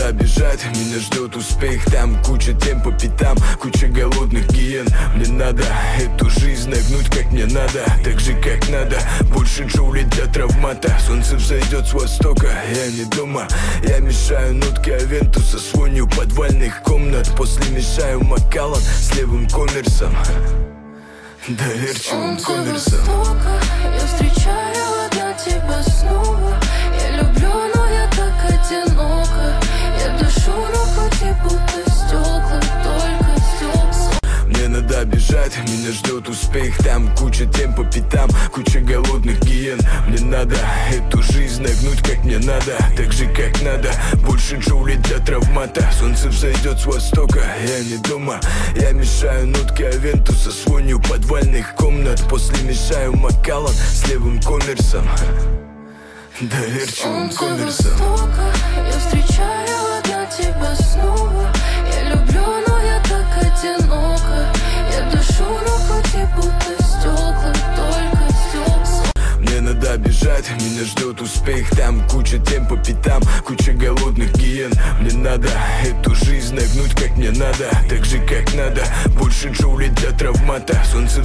надо бежать, меня ждет успех. Там куча тем по пятам, куча голодных гиен. Мне надо эту жизнь нагнуть как мне надо, так же как надо. Больше джоулей для травмата. Солнце взойдет с востока, я не дома. Я мешаю нотки Авентуса с вонью подвальных комнат. После мешаю Макаллан с левым коммерсом, доверчивым коммерсом. Я встречаю одна тебя снова. Я люблю, но я так одинока. Я дышу на пути, будто стекла, только стекла. Мне надо бежать, меня ждет успех. Там куча тем по пятам, куча голодных гиен. Мне надо эту жизнь нагнуть как мне надо, так же как надо. Больше джоулей для травмата. Солнце взойдет с востока, я не дома. Я мешаю нотки Авентуса с вонью подвальных комнат. После мешаю Макаллан с левым коммерсом, доверчивым коммерсом. Я встречаю одна тебя снова. Я люблю, но я так одинока. Я дышу на пути, будто стекла, только стекла. Мне надо бежать, меня ждет успех. Там куча тем по пятам, куча голодных гиен. Мне надо эту жизнь нагнуть как мне надо, так же как надо. Больше джоулей для травмата. Солнце